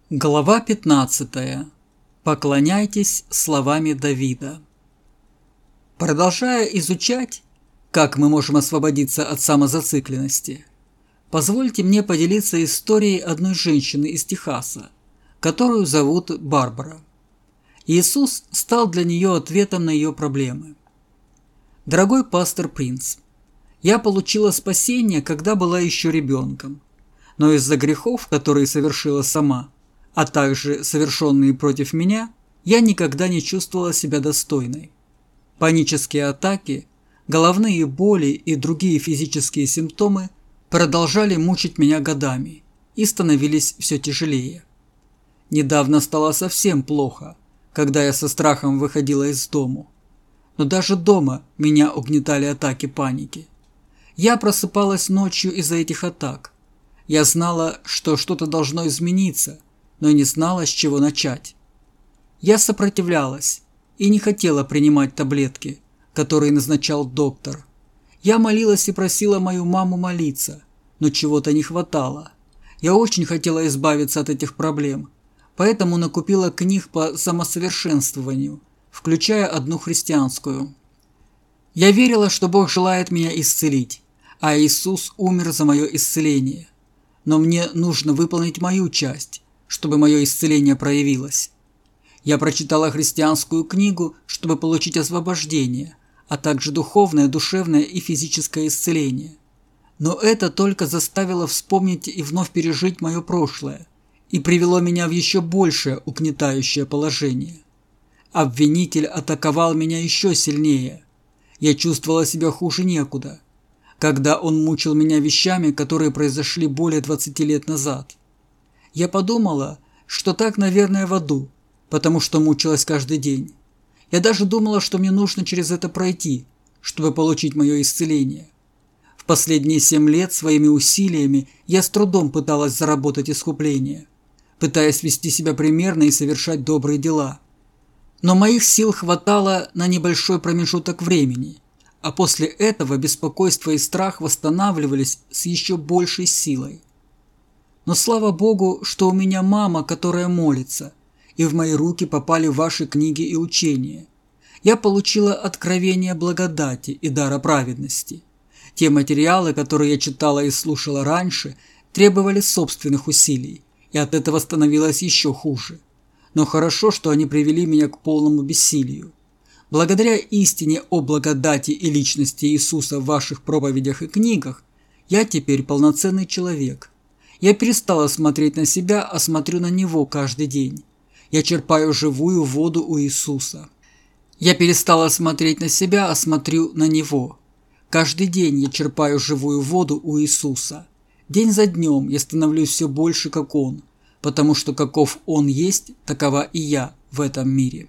Глава 15. Поклоняйтесь словами Давида. Продолжая изучать, как мы можем освободиться от самозацикленности, позвольте мне поделиться историей одной женщины из Техаса, которую зовут Барбара. Иисус стал для нее ответом на ее проблемы. Дорогой пастор Принц, я получила спасение, когда была еще ребенком, но из-за грехов, которые совершила сама, а также совершенные против меня, я никогда не чувствовала себя достойной. Панические атаки, головные боли и другие физические симптомы продолжали мучить меня годами и становились все тяжелее. Недавно стало совсем плохо, когда я со страхом выходила из дому. Но даже дома меня угнетали атаки паники. Я просыпалась ночью из-за этих атак. Я знала, что что-то должно измениться, но не знала, с чего начать. Я сопротивлялась и не хотела принимать таблетки, которые назначал доктор. Я молилась и просила мою маму молиться, но чего-то не хватало. Я очень хотела избавиться от этих проблем, поэтому накупила книг по самосовершенствованию, включая одну христианскую. Я верила, что Бог желает меня исцелить, а Иисус умер за мое исцеление. Но мне нужно выполнить мою часть, чтобы мое исцеление проявилось. Я прочитала христианскую книгу, чтобы получить освобождение, а также духовное, душевное и физическое исцеление. Но это только заставило вспомнить и вновь пережить мое прошлое и привело меня в еще большее угнетающее положение. Обвинитель атаковал меня еще сильнее. Я чувствовала себя хуже некуда, когда он мучил меня вещами, которые произошли более 20 лет назад. Я подумала, что так, наверное, в аду, потому что мучилась каждый день. Я даже думала, что мне нужно через это пройти, чтобы получить мое исцеление. В последние 7 лет своими усилиями я с трудом пыталась заработать искупление, пытаясь вести себя примерно и совершать добрые дела. Но моих сил хватало на небольшой промежуток времени, а после этого беспокойство и страх восстанавливались с еще большей силой. Но слава Богу, что у меня мама, которая молится, и в мои руки попали ваши книги и учения. Я получила откровение благодати и дара праведности. Те материалы, которые я читала и слушала раньше, требовали собственных усилий, и от этого становилось еще хуже. Но хорошо, что они привели меня к полному бессилию. Благодаря истине о благодати и личности Иисуса в ваших проповедях и книгах, я теперь полноценный человек. Я перестала смотреть на себя, а смотрю на Него каждый день. Я черпаю живую воду у Иисуса. Я перестала смотреть на себя, а смотрю на Него. Каждый день я черпаю живую воду у Иисуса. День за днем я становлюсь все больше, как Он, потому что каков Он есть, такова и я в этом мире.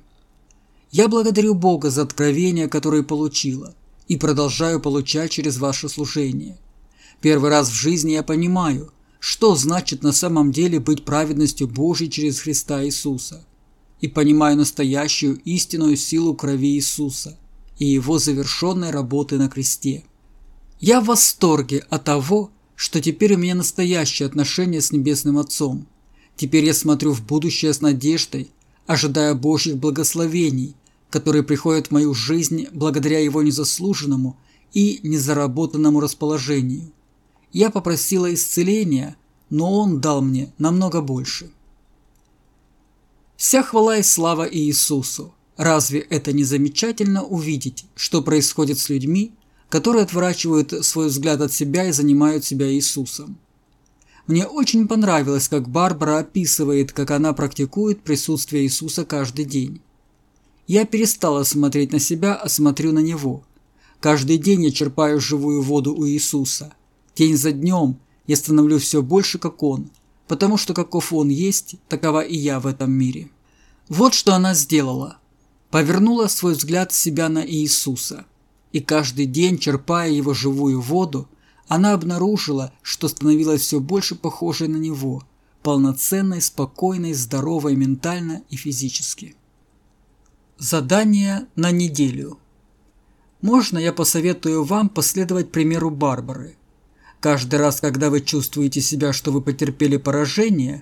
Я благодарю Бога за откровения, которые получила, и продолжаю получать через ваше служение. Первый раз в жизни я понимаю, что значит на самом деле быть праведностью Божьей через Христа Иисуса, и понимаю настоящую истинную силу крови Иисуса и Его завершенной работы на кресте. Я в восторге от того, что теперь у меня настоящее отношение с Небесным Отцом. Теперь я смотрю в будущее с надеждой, ожидая Божьих благословений, которые приходят в мою жизнь благодаря Его незаслуженному и незаработанному расположению. Я попросила исцеления, но Он дал мне намного больше. Вся хвала и слава Иисусу. Разве это не замечательно увидеть, что происходит с людьми, которые отворачивают свой взгляд от себя и занимают себя Иисусом? Мне очень понравилось, как Барбара описывает, как она практикует присутствие Иисуса каждый день. Я перестала смотреть на себя, а смотрю на Него. Каждый день я черпаю живую воду у Иисуса. День за днем я становлюсь все больше, как Он, потому что каков Он есть, такова и я в этом мире. Вот что она сделала. Повернула свой взгляд с себя на Иисуса. И каждый день, черпая Его живую воду, она обнаружила, что становилась все больше похожей на Него, полноценной, спокойной, здоровой ментально и физически. Задание на неделю. Можно я посоветую вам последовать примеру Барбары? Каждый раз, когда вы чувствуете себя, что вы потерпели поражение,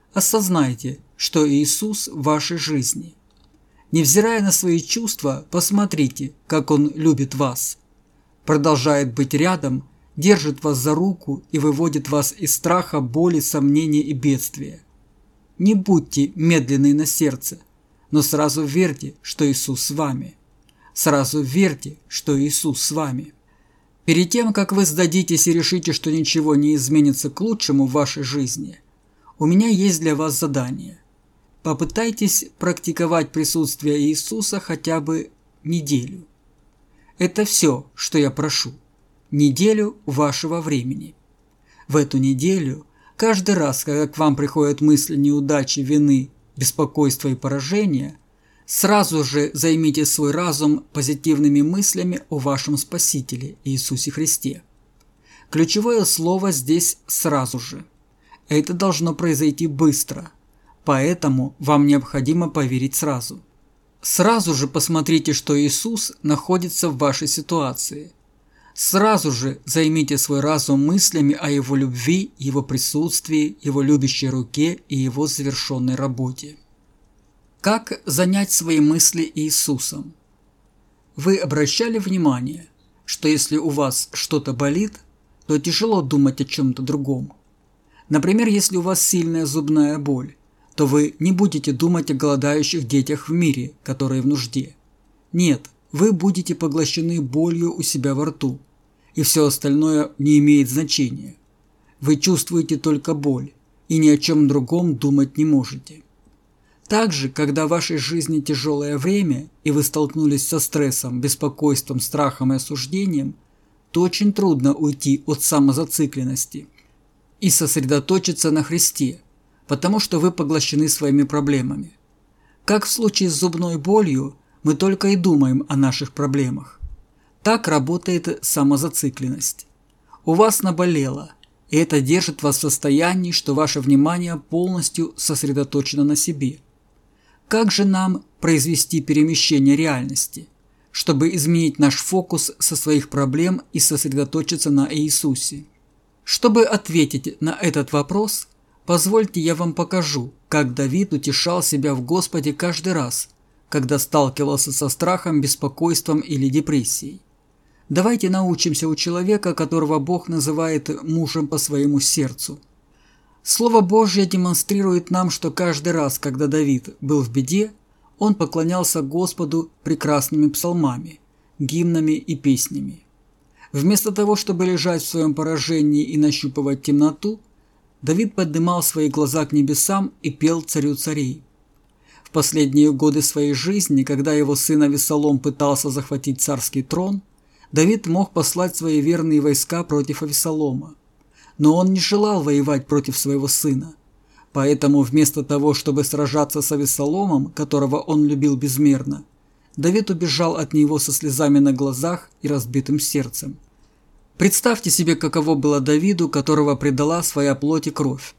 Осознайте, что Иисус в вашей жизни. Невзирая на свои чувства, посмотрите, как Он любит вас. Продолжает быть рядом, держит вас за руку и выводит вас из страха, боли, сомнения и бедствия. Не будьте медленны на сердце, но сразу верьте, что Иисус с вами. Сразу верьте, что Иисус с вами. Перед тем, как вы сдадитесь и решите, что ничего не изменится к лучшему в вашей жизни, у меня есть для вас задание. Попытайтесь практиковать присутствие Иисуса хотя бы неделю. Это все, что я прошу. Неделю вашего времени. В эту неделю, каждый раз, когда к вам приходят мысли неудачи, вины, беспокойства и поражения, сразу же займите свой разум позитивными мыслями о вашем Спасителе Иисусе Христе. Ключевое слово здесь «сразу же». Это должно произойти быстро, поэтому вам необходимо поверить сразу. Сразу же посмотрите, что Иисус находится в вашей ситуации. Сразу же займите свой разум мыслями о Его любви, Его присутствии, Его любящей руке и Его завершенной работе. Как занять свои мысли Иисусом? Вы обращали внимание, что если у вас что-то болит, то тяжело думать о чем-то другом. Например, если у вас сильная зубная боль, то вы не будете думать о голодающих детях в мире, которые в нужде. Нет, вы будете поглощены болью у себя во рту, и все остальное не имеет значения. Вы чувствуете только боль, и ни о чем другом думать не можете. Также, когда в вашей жизни тяжелое время, и вы столкнулись со стрессом, беспокойством, страхом и осуждением, то очень трудно уйти от самозацикленности и сосредоточиться на Христе, потому что вы поглощены своими проблемами. Как в случае с зубной болью, мы только и думаем о наших проблемах. Так работает самозацикленность. У вас наболело, и это держит вас в состоянии, что ваше внимание полностью сосредоточено на себе. Как же нам произвести перемещение реальности, чтобы изменить наш фокус со своих проблем и сосредоточиться на Иисусе? Чтобы ответить на этот вопрос, позвольте я вам покажу, как Давид утешал себя в Господе каждый раз, когда сталкивался со страхом, беспокойством или депрессией. Давайте научимся у человека, которого Бог называет мужем по своему сердцу. Слово Божье демонстрирует нам, что каждый раз, когда Давид был в беде, он поклонялся Господу прекрасными псалмами, гимнами и песнями. Вместо того, чтобы лежать в своем поражении и нащупывать темноту, Давид поднимал свои глаза к небесам и пел царю царей. В последние годы своей жизни, когда его сын Авессалом пытался захватить царский трон, Давид мог послать свои верные войска против Авессалома. Но он не желал воевать против своего сына. Поэтому вместо того, чтобы сражаться с Авессаломом, которого он любил безмерно, Давид убежал от него со слезами на глазах и разбитым сердцем. Представьте себе, каково было Давиду, которого предала своя плоть и кровь.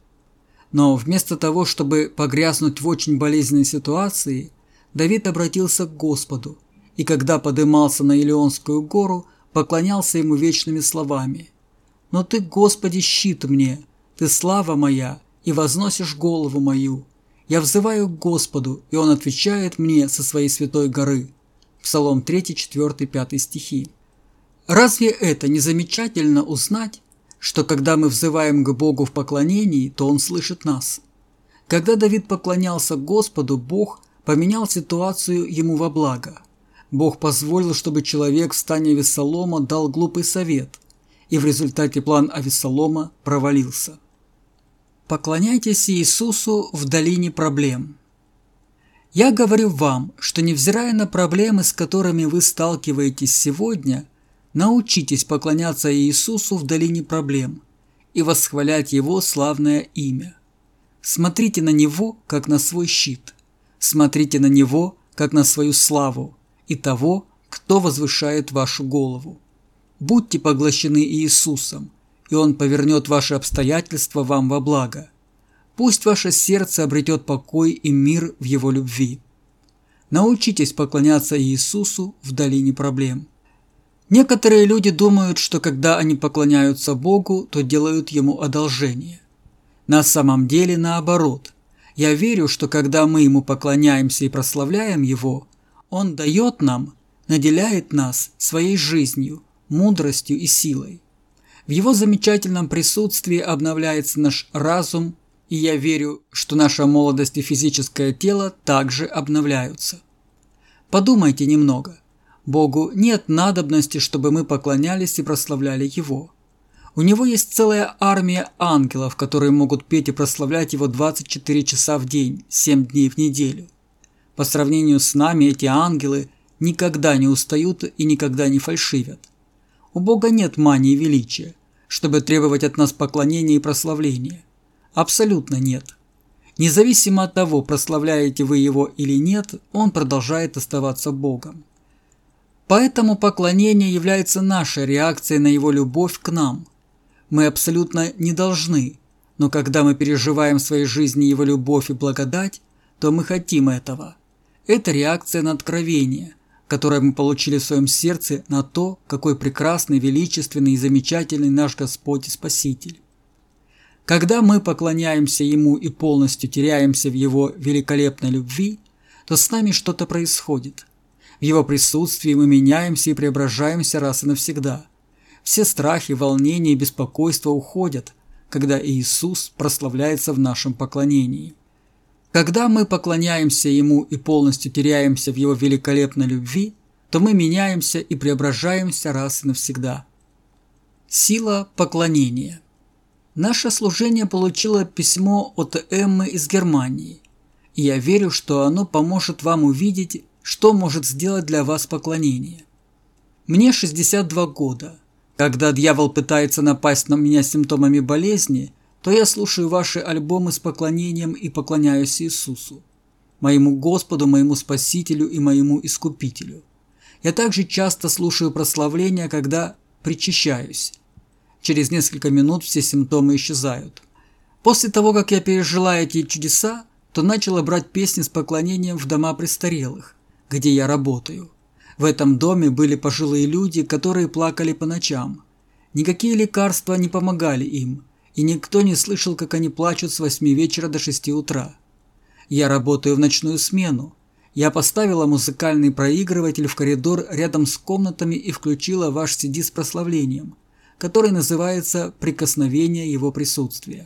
Но вместо того, чтобы погрязнуть в очень болезненной ситуации, Давид обратился к Господу, и когда подымался на Илионскую гору, поклонялся ему вечными словами: «Но Ты, Господи, щит мне, Ты слава моя, и возносишь голову мою. Я взываю к Господу, и Он отвечает мне со своей святой горы». Псалом 3, 4, 5 стихи. Разве это не замечательно узнать, что когда мы взываем к Богу в поклонении, то Он слышит нас? Когда Давид поклонялся Господу, Бог поменял ситуацию ему во благо. Бог позволил, чтобы человек в стане Авессалома дал глупый совет, и в результате план Авессалома провалился. Поклоняйтесь Иисусу в долине проблем. Я говорю вам, что невзирая на проблемы, с которыми вы сталкиваетесь сегодня, научитесь поклоняться Иисусу в долине проблем и восхвалять Его славное имя. Смотрите на Него, как на свой щит. Смотрите на Него, как на свою славу и того, кто возвышает вашу голову. Будьте поглощены Иисусом, и Он повернет ваши обстоятельства вам во благо. Пусть ваше сердце обретет покой и мир в Его любви. Научитесь поклоняться Иисусу в долине проблем. Некоторые люди думают, что когда они поклоняются Богу, то делают Ему одолжение. На самом деле наоборот, Я верю, что когда мы Ему поклоняемся и прославляем Его, Он дает нам, наделяет нас своей жизнью, мудростью и силой. В Его замечательном присутствии обновляется наш разум, и я верю, что наша молодость и физическое тело также обновляются. Подумайте немного. Богу нет надобности, чтобы мы поклонялись и прославляли Его. У Него есть целая армия ангелов, которые могут петь и прославлять Его 24 часа в день, 7 дней в неделю. По сравнению с нами эти ангелы никогда не устают и никогда не фальшивят. У Бога нет мании величия, чтобы требовать от нас поклонения и прославления. Абсолютно нет. Независимо от того, прославляете вы Его или нет, Он продолжает оставаться Богом. Поэтому поклонение является нашей реакцией на Его любовь к нам. Мы абсолютно не должны, но когда мы переживаем в своей жизни Его любовь и благодать, то мы хотим этого. Это реакция на откровение, которое мы получили в своем сердце на то, какой прекрасный, величественный и замечательный наш Господь и Спаситель. Когда мы поклоняемся Ему и полностью теряемся в Его великолепной любви, то с нами что-то происходит. В Его присутствии мы меняемся и преображаемся раз и навсегда. Все страхи, волнения и беспокойства уходят, когда Иисус прославляется в нашем поклонении. Когда мы поклоняемся Ему и полностью теряемся в Его великолепной любви, то мы меняемся и преображаемся раз и навсегда. Сила поклонения. Наше служение получило письмо от Эммы из Германии, и я верю, что оно поможет вам увидеть, что может сделать для вас поклонение. Мне 62 года. Когда дьявол пытается напасть на меня симптомами болезни, то я слушаю ваши альбомы с поклонением и поклоняюсь Иисусу, моему Господу, моему Спасителю и моему Искупителю. Я также часто слушаю прославления, когда причащаюсь. Через несколько минут все симптомы исчезают. После того, как я пережила эти чудеса, то начала брать песни с поклонением в дома престарелых, где я работаю. В этом доме были пожилые люди, которые плакали по ночам. Никакие лекарства не помогали им, и никто не слышал, как они плачут с 8 вечера до 6 утра. Я работаю в ночную смену. Я поставила музыкальный проигрыватель в коридор рядом с комнатами и включила ваш CD с прославлением, который называется «Прикосновение Его присутствия».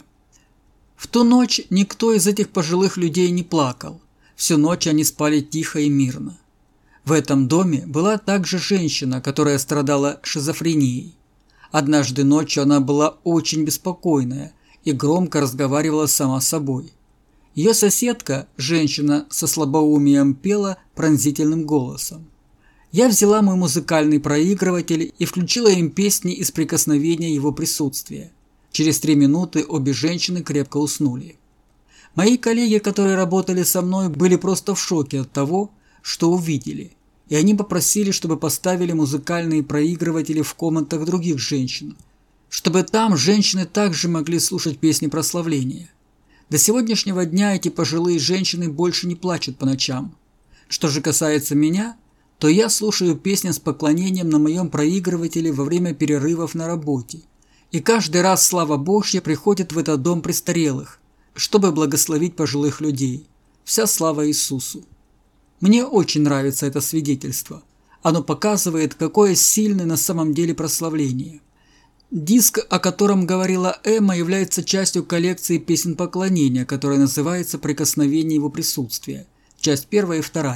В ту ночь никто из этих пожилых людей не плакал. Всю ночь они спали тихо и мирно. В этом доме была также женщина, которая страдала шизофренией. Однажды ночью она была очень беспокойная и громко разговаривала сама с собой. Ее соседка, женщина со слабоумием, пела пронзительным голосом. Я взяла мой музыкальный проигрыватель и включила им песни из прикосновения Его присутствия. Через 3 минуты обе женщины крепко уснули. Мои коллеги, которые работали со мной, были просто в шоке от того, что увидели, и они попросили, чтобы поставили музыкальные проигрыватели в комнатах других женщин, чтобы там женщины также могли слушать песни прославления. До сегодняшнего дня эти пожилые женщины больше не плачут по ночам. Что же касается меня, то я слушаю песни с поклонением на моем проигрывателе во время перерывов на работе, и каждый раз слава Божья приходит в этот дом престарелых, чтобы благословить пожилых людей. Вся слава Иисусу. Мне очень нравится это свидетельство. Оно показывает, какое сильное на самом деле прославление. Диск, о котором говорила Эмма, является частью коллекции песен поклонения, которая называется «Прикосновение Его присутствия», часть 1 и 2.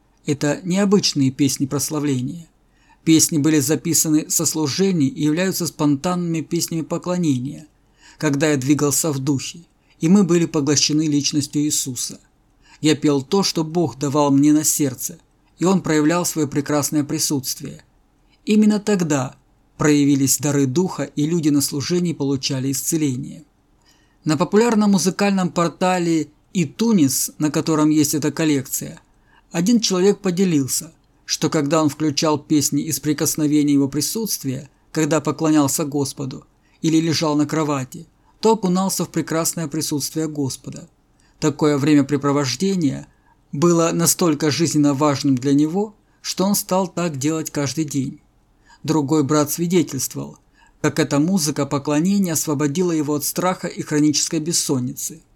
Это необычные песни прославления. Песни были записаны со служений и являются спонтанными песнями поклонения, когда я двигался в духе, и мы были поглощены личностью Иисуса. Я пел то, что Бог давал мне на сердце, и Он проявлял свое прекрасное присутствие. Именно тогда проявились дары Духа, и люди на служении получали исцеление. На популярном музыкальном портале iTunes, на котором есть эта коллекция, один человек поделился, что когда он включал песни из прикосновения Его присутствия, когда поклонялся Господу или лежал на кровати, то окунался в прекрасное присутствие Господа. Такое времяпрепровождение было настолько жизненно важным для него, что он стал так делать каждый день. Другой брат свидетельствовал, как эта музыка поклонения освободила его от страха и хронической бессонницы.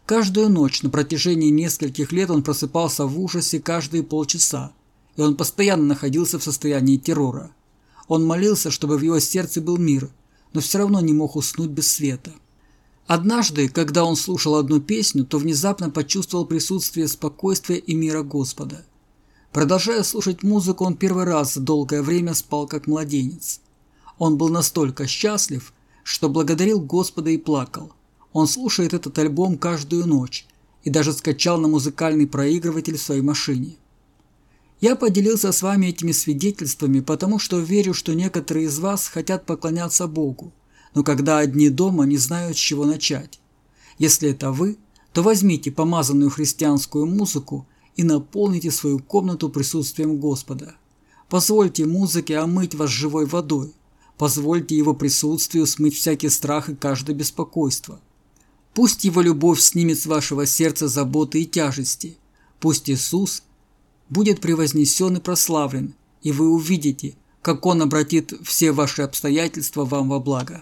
Каждую ночь на протяжении нескольких лет он просыпался в ужасе каждые полчаса, и он постоянно находился в состоянии террора. Он молился, чтобы в его сердце был мир, но все равно не мог уснуть без света. Однажды, когда он слушал одну песню, то внезапно почувствовал присутствие спокойствия и мира Господа. Продолжая слушать музыку, он первый раз за долгое время спал как младенец. Он был настолько счастлив, что благодарил Господа и плакал. Он слушает этот альбом каждую ночь и даже скачал на музыкальный проигрыватель в своей машине. Я поделился с вами этими свидетельствами, потому что верю, что некоторые из вас хотят поклоняться Богу, но когда одни дома, не знают, с чего начать. Если это вы, то возьмите помазанную христианскую музыку и наполните свою комнату присутствием Господа. Позвольте музыке омыть вас живой водой. Позвольте Его присутствию смыть всякий страх и каждое беспокойство. Пусть Его любовь снимет с вашего сердца заботы и тяжести. Пусть Иисус будет превознесен и прославлен, и вы увидите, как Он обратит все ваши обстоятельства вам во благо.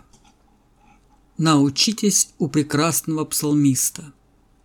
Научитесь у прекрасного псалмиста.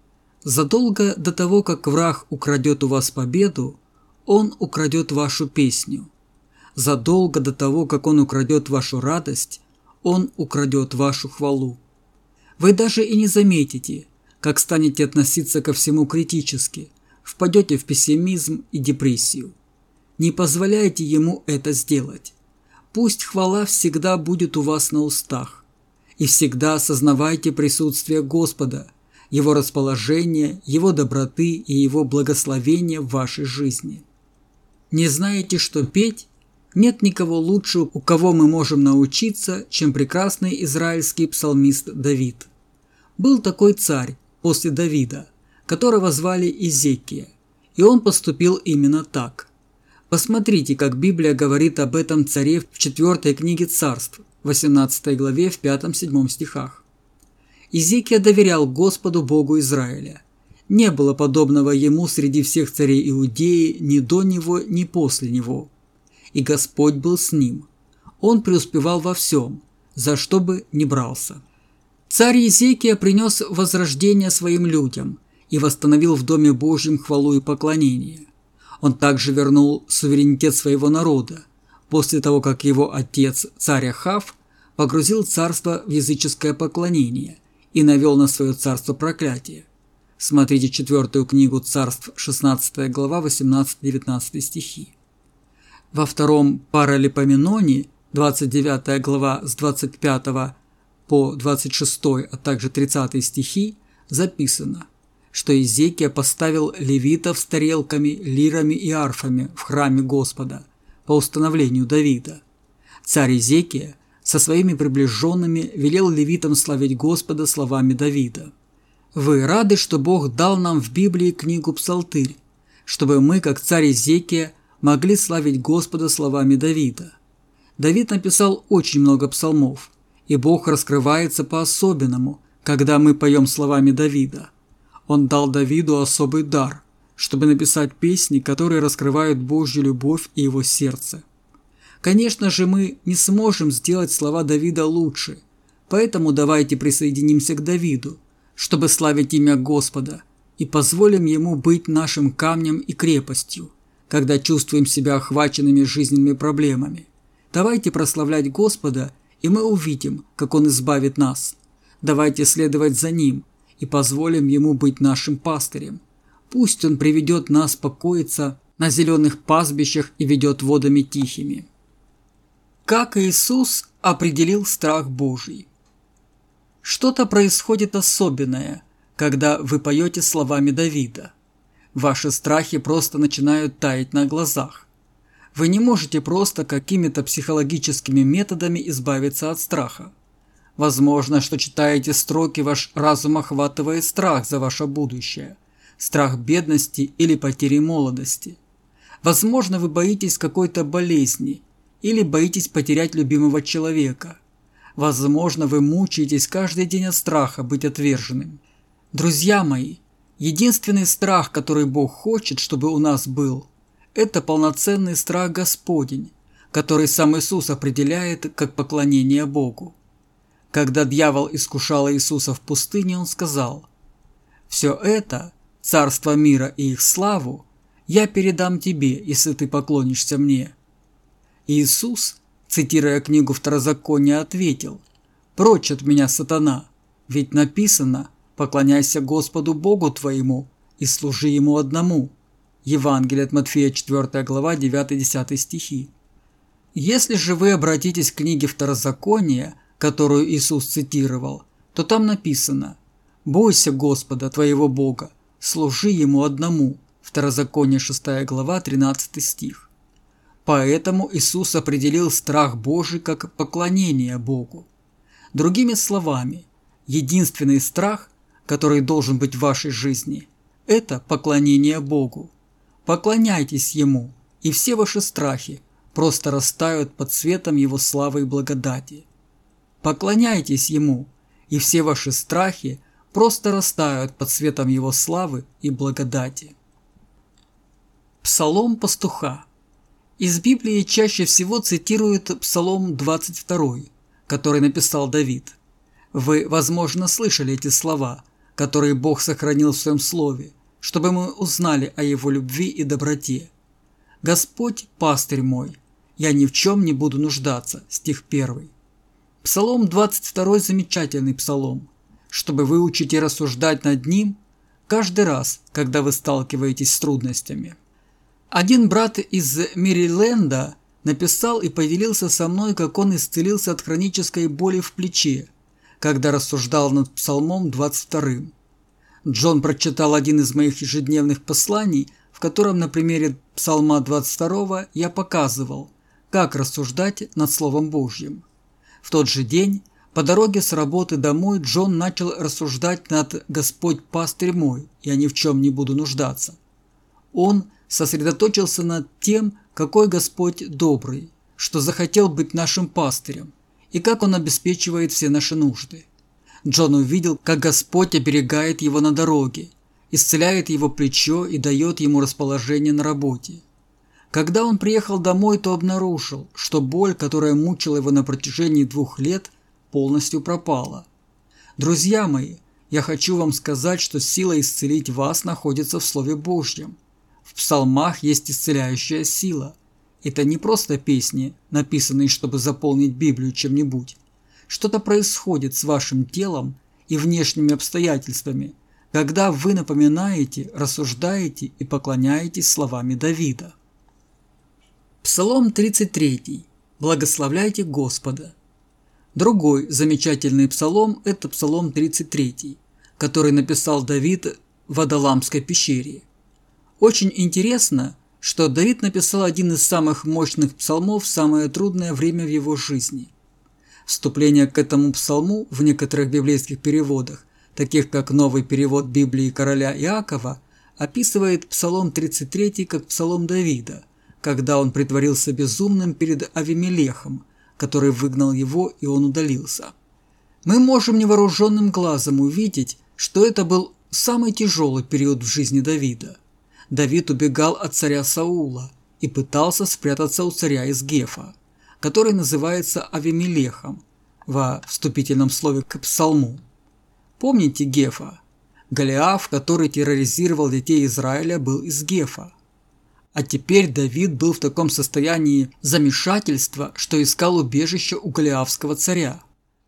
Задолго до того, как враг украдет у вас победу, он украдет вашу песню. Задолго до того, как он украдет вашу радость, он украдет вашу хвалу. Вы даже и не заметите, как станете относиться ко всему критически, впадете в пессимизм и депрессию. Не позволяйте ему это сделать. Пусть хвала всегда будет у вас на устах. И всегда осознавайте присутствие Господа, Его расположение, Его доброты и Его благословения в вашей жизни. Не знаете, что петь? Нет никого лучше, у кого мы можем научиться, чем прекрасный израильский псалмист Давид. Был такой царь после Давида, которого звали Изекия, и он поступил именно так. Посмотрите, как Библия говорит об этом царе в 4 книге Царств, 18 главе в 5-7 стихах. Изекия доверял Господу Богу Израиля. Не было подобного ему среди всех царей Иудеи ни до него, ни после него. И Господь был с ним. Он преуспевал во всем, за что бы ни брался. Царь Изекия принес возрождение своим людям и восстановил в Доме Божьем хвалу и поклонение. Он также вернул суверенитет своего народа, после того, как его отец, царь Ахав, погрузил царство в языческое поклонение и навел на свое царство проклятие. Смотрите 4 книгу Царств, 16 глава, 18-19 стихи. Во 2 Паралипоменоне, 29 глава с 25 по 26, а также 30 стихи, записано, что Изекия поставил левитов с тарелками, лирами и арфами в храме Господа по установлению Давида. Царь Изекия со своими приближенными велел левитам славить Господа словами Давида. Вы рады, что Бог дал нам в Библии книгу Псалтырь, чтобы мы, как царь Изекия, могли славить Господа словами Давида. Давид написал очень много псалмов, и Бог раскрывается по-особенному, когда мы поем словами Давида. Он дал Давиду особый дар, чтобы написать песни, которые раскрывают Божью любовь и его сердце. Конечно же, мы не сможем сделать слова Давида лучше, поэтому давайте присоединимся к Давиду, чтобы славить имя Господа, и позволим Ему быть нашим камнем и крепостью, когда чувствуем себя охваченными жизненными проблемами. Давайте прославлять Господа, и мы увидим, как Он избавит нас. Давайте следовать за Ним и позволим Ему быть нашим пастырем. Пусть Он приведет нас покоиться на зеленых пастбищах и ведет водами тихими. Как Иисус определил страх Божий? Что-то происходит особенное, когда вы поете словами Давида. Ваши страхи просто начинают таять на глазах. Вы не можете просто какими-то психологическими методами избавиться от страха. Возможно, что читаете строки, ваш разум охватывает страх за ваше будущее, страх бедности или потери молодости. Возможно, вы боитесь какой-то болезни или боитесь потерять любимого человека. Возможно, вы мучаетесь каждый день от страха быть отверженным. Друзья мои, единственный страх, который Бог хочет, чтобы у нас был, это полноценный страх Господень, который сам Иисус определяет как поклонение Богу. Когда дьявол искушал Иисуса в пустыне, он сказал: Все это, царство мира и их славу, я передам тебе, если ты поклонишься мне». Иисус, цитируя книгу Второзакония, ответил: «Прочь от меня, сатана, ведь написано: поклоняйся Господу Богу твоему и служи Ему одному». Евангелие от Матфея, 4 глава, 9-10 стихи. Если же вы обратитесь к книге Второзакония, которую Иисус цитировал, то там написано: «Бойся Господа твоего Бога, служи Ему одному». Второзаконие, 6 глава, 13 стих. Поэтому Иисус определил страх Божий как поклонение Богу. Другими словами, единственный страх, который должен быть в вашей жизни, это поклонение Богу. Поклоняйтесь Ему, и все ваши страхи просто растают под светом Его славы и благодати. Поклоняйтесь Ему, и все ваши страхи просто растают под светом Его славы и благодати. Псалом пастуха. Из Библии чаще всего цитируют Псалом 22, который написал Давид. Вы, возможно, слышали эти слова, которые Бог сохранил в Своем Слове, чтобы мы узнали о Его любви и доброте. «Господь – пастырь мой, я ни в чем не буду нуждаться» стих 1. Псалом 22 – замечательный псалом, чтобы выучить и рассуждать над ним каждый раз, когда вы сталкиваетесь с трудностями. Один брат из Мэриленда написал и поделился со мной, как он исцелился от хронической боли в плече, когда рассуждал над Псалмом 22. Джон прочитал один из моих ежедневных посланий, в котором на примере Псалма 22 я показывал, как рассуждать над Словом Божьим. В тот же день, по дороге с работы домой, Джон начал рассуждать над «Господь пастырь мой, я ни в чем не буду нуждаться». Он сосредоточился над тем, какой Господь добрый, что захотел быть нашим пастырем, и как Он обеспечивает все наши нужды. Джон увидел, как Господь оберегает его на дороге, исцеляет его плечо и дает ему расположение на работе. Когда он приехал домой, то обнаружил, что боль, которая мучила его на протяжении 2 лет, полностью пропала. Друзья мои, я хочу вам сказать, что сила исцелить вас находится в Слове Божьем. В псалмах есть исцеляющая сила. Это не просто песни, написанные, чтобы заполнить Библию чем-нибудь. Что-то происходит с вашим телом и внешними обстоятельствами, когда вы напоминаете, рассуждаете и поклоняетесь словами Давида. Псалом 33. Благословляйте Господа. Другой замечательный псалом – это Псалом 33, который написал Давид в Адаламской пещере. Очень интересно, что Давид написал один из самых мощных псалмов в самое трудное время в его жизни. Вступление к этому псалму в некоторых библейских переводах, таких как новый перевод Библии короля Иакова, описывает Псалом 33 как псалом Давида, когда он притворился безумным перед Авимелехом, который выгнал его, и он удалился. Мы можем невооруженным глазом увидеть, что это был самый тяжелый период в жизни Давида. Давид убегал от царя Саула и пытался спрятаться у царя Изгефа, который называется Авимелехом во вступительном слове к псалму. Помните Гефа? Голиаф, который терроризировал детей Израиля, был из Гефа. А теперь Давид был в таком состоянии замешательства, что искал убежище у голиафского царя.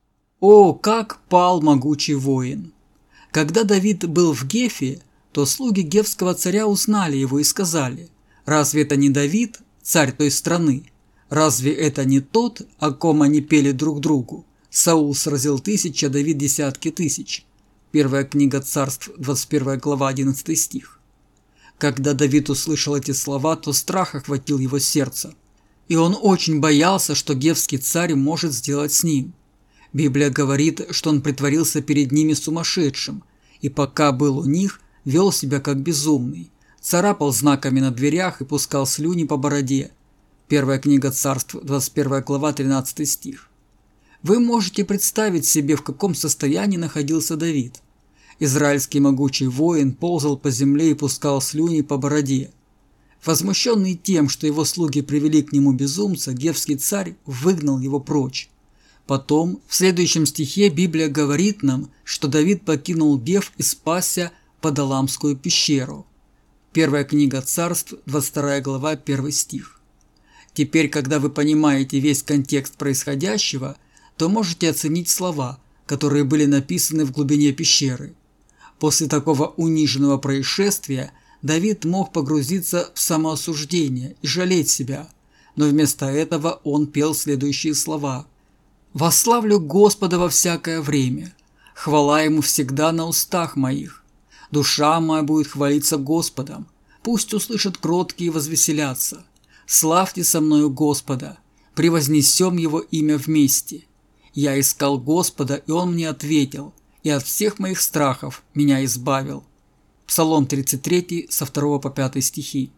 О, как пал могучий воин! Когда Давид был в Гефе, то слуги гефского царя узнали его и сказали: «Разве это не Давид, царь той страны? Разве это не тот, о ком они пели друг другу? Саул сразил 1000, а Давид десятки тысяч». Первая книга Царств, 21 глава, 11 стих. Когда Давид услышал эти слова, то страх охватил его сердце, и он очень боялся, что гефский царь может сделать с ним. Библия говорит, что он притворился перед ними сумасшедшим, и пока был у них, вел себя как безумный, царапал знаками на дверях и пускал слюни по бороде. Первая книга Царств, 21 глава, 13 стих. Вы можете представить себе, в каком состоянии находился Давид. Израильский могучий воин ползал по земле и пускал слюни по бороде. Возмущенный тем, что его слуги привели к нему безумца, гефский царь выгнал его прочь. Потом, в следующем стихе Библия говорит нам, что Давид покинул Геф и спасся в Адаламскую пещеру. Первая книга Царств, 22 глава, 1 стих. Теперь, когда вы понимаете весь контекст происходящего, то можете оценить слова, которые были написаны в глубине пещеры. После такого униженного происшествия Давид мог погрузиться в самоосуждение и жалеть себя, но вместо этого он пел следующие слова: «Восславлю Господа во всякое время, хвала Ему всегда на устах моих. Душа моя будет хвалиться Господом, пусть услышат кроткие и возвеселятся. Славьте со мною Господа, превознесем Его имя вместе. Я искал Господа, и Он мне ответил, и от всех моих страхов меня избавил». Псалом 33, со 2 по 5 стихи.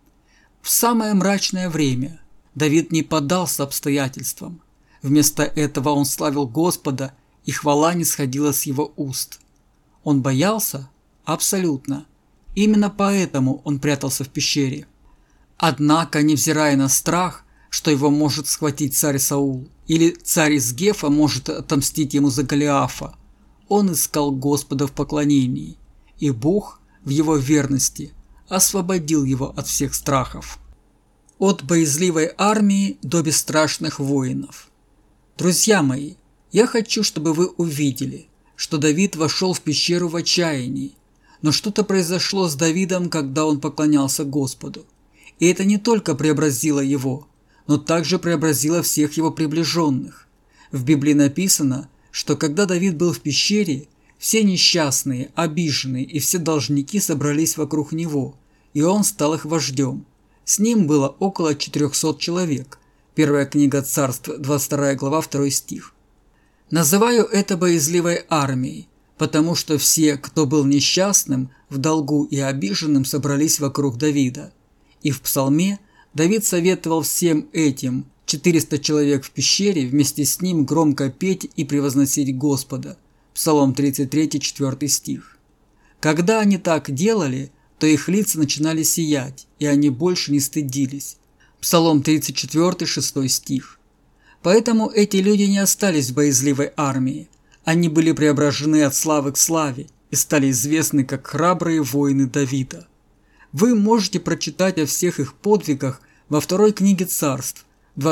В самое мрачное время Давид не поддался обстоятельствам. Вместо этого он славил Господа, и хвала не сходила с его уст. Он боялся? Абсолютно. Именно поэтому он прятался в пещере. Однако, невзирая на страх, что его может схватить царь Саул, или царь из Гефа может отомстить ему за Голиафа, он искал Господа в поклонении, и Бог в его верности освободил его от всех страхов. От боязливой армии до бесстрашных воинов. Друзья мои, я хочу, чтобы вы увидели, что Давид вошел в пещеру в отчаянии, но что-то произошло с Давидом, когда он поклонялся Господу. И это не только преобразило его, но также преобразило всех его приближенных. В Библии написано, что когда Давид был в пещере, все несчастные, обиженные и все должники собрались вокруг него, и он стал их вождем. С ним было около 400 человек. Первая книга Царств, 22 глава, 2 стих. Называю это боязливой армией, потому что все, кто был несчастным, в долгу и обиженным, собрались вокруг Давида. И в Псалме Давид советовал всем этим 400 человек в пещере вместе с ним громко петь и превозносить Господа. Псалом 33, 4 стих. Когда они так делали, то их лица начинали сиять, и они больше не стыдились. Псалом 34, 6 стих. Поэтому эти люди не остались в боязливой армии. Они были преображены от славы к славе и стали известны как храбрые воины Давида. Вы можете прочитать о всех их подвигах во второй книге Царств,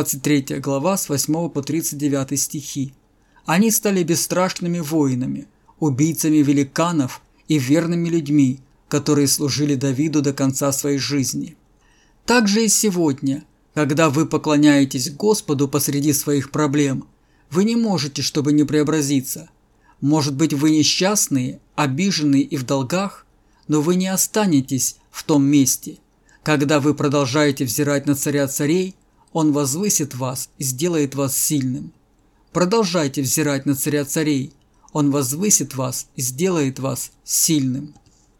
23 глава с 8 по 39 стихи. Они стали бесстрашными воинами, убийцами великанов и верными людьми, которые служили Давиду до конца своей жизни. Также и сегодня, когда вы поклоняетесь Господу посреди своих проблем, вы не можете, чтобы не преобразиться. Может быть, вы несчастные, обиженные и в долгах, но вы не останетесь в том месте. Когда вы продолжаете взирать на царя царей, он возвысит вас и сделает вас сильным. Продолжайте взирать на царя царей, он возвысит вас и сделает вас сильным.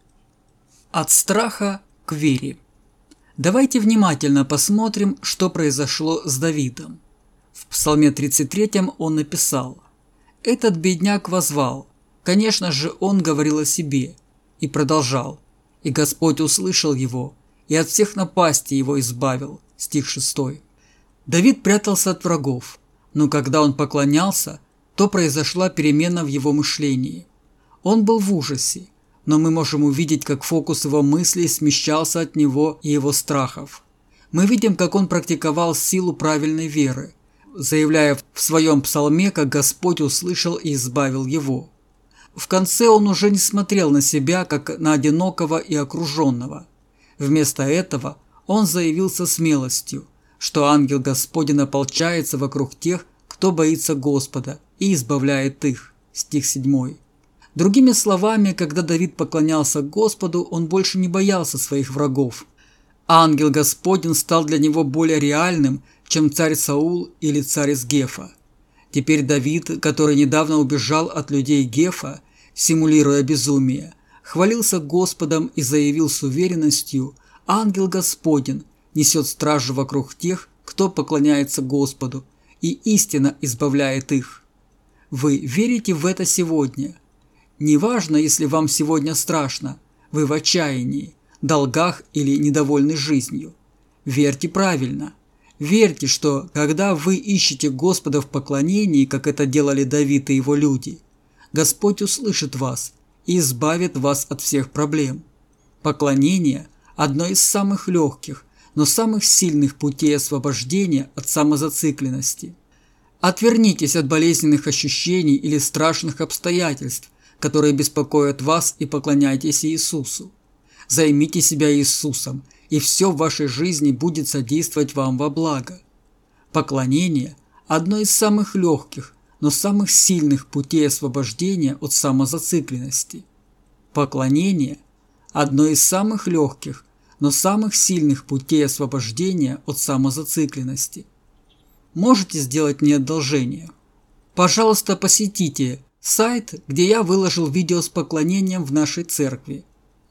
От страха к вере. Давайте внимательно посмотрим, что произошло с Давидом. В Псалме 33 он написал: «Этот бедняк воззвал». Конечно же, он говорил о себе и продолжал: «И Господь услышал его, и от всех напастей его избавил». Стих 6. Давид прятался от врагов, но когда он поклонялся, то произошла перемена в его мышлении. Он был в ужасе, но мы можем увидеть, как фокус его мыслей смещался от него и его страхов. Мы видим, как он практиковал силу правильной веры, заявляя в своем псалме, как Господь услышал и избавил его. В конце он уже не смотрел на себя, как на одинокого и окруженного. Вместо этого он заявил со смелостью, что ангел Господень ополчается вокруг тех, кто боится Господа, и избавляет их. Стих 7. Другими словами, когда Давид поклонялся Господу, он больше не боялся своих врагов. Ангел Господень стал для него более реальным, чем царь Саул или царь из Гефа. Теперь Давид, который недавно убежал от людей Гефа, симулируя безумие, хвалился Господом и заявил с уверенностью: «Ангел Господень несет стражу вокруг тех, кто поклоняется Господу, и истинно избавляет их». Вы верите в это сегодня? Неважно, если вам сегодня страшно, вы в отчаянии, долгах или недовольны жизнью. Верьте правильно. Верьте, что когда вы ищете Господа в поклонении, как это делали Давид и его люди, Господь услышит вас и избавит вас от всех проблем. Поклонение – одно из самых легких, но самых сильных путей освобождения от самозацикленности. Отвернитесь от болезненных ощущений или страшных обстоятельств, которые беспокоят вас, и поклоняйтесь Иисусу. Займите себя Иисусом, и все в вашей жизни будет содействовать вам во благо. Поклонение – одно из самых легких, но самых сильных путей освобождения от самозацикленности. Поклонение – одно из самых легких, но самых сильных путей освобождения от самозацикленности. Можете сделать мне одолжение? Пожалуйста, посетите сайт, где я выложил видео с поклонением в нашей церкви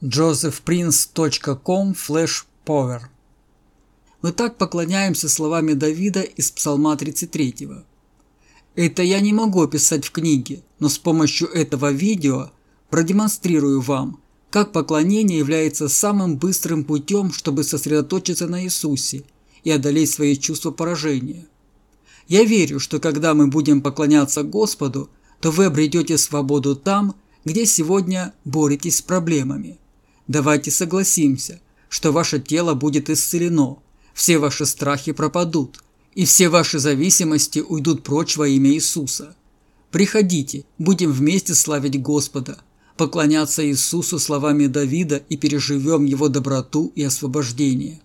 josephprince.com/power. Мы так поклоняемся словами Давида из Псалма 33. Это я не могу описать в книге, но с помощью этого видео продемонстрирую вам, как поклонение является самым быстрым путем, чтобы сосредоточиться на Иисусе и одолеть свои чувства поражения. Я верю, что когда мы будем поклоняться Господу, то вы обретете свободу там, где сегодня боретесь с проблемами. Давайте согласимся, что ваше тело будет исцелено, все ваши страхи пропадут, и все ваши зависимости уйдут прочь во имя Иисуса. Приходите, будем вместе славить Господа, поклоняться Иисусу словами Давида и переживем Его доброту и освобождение.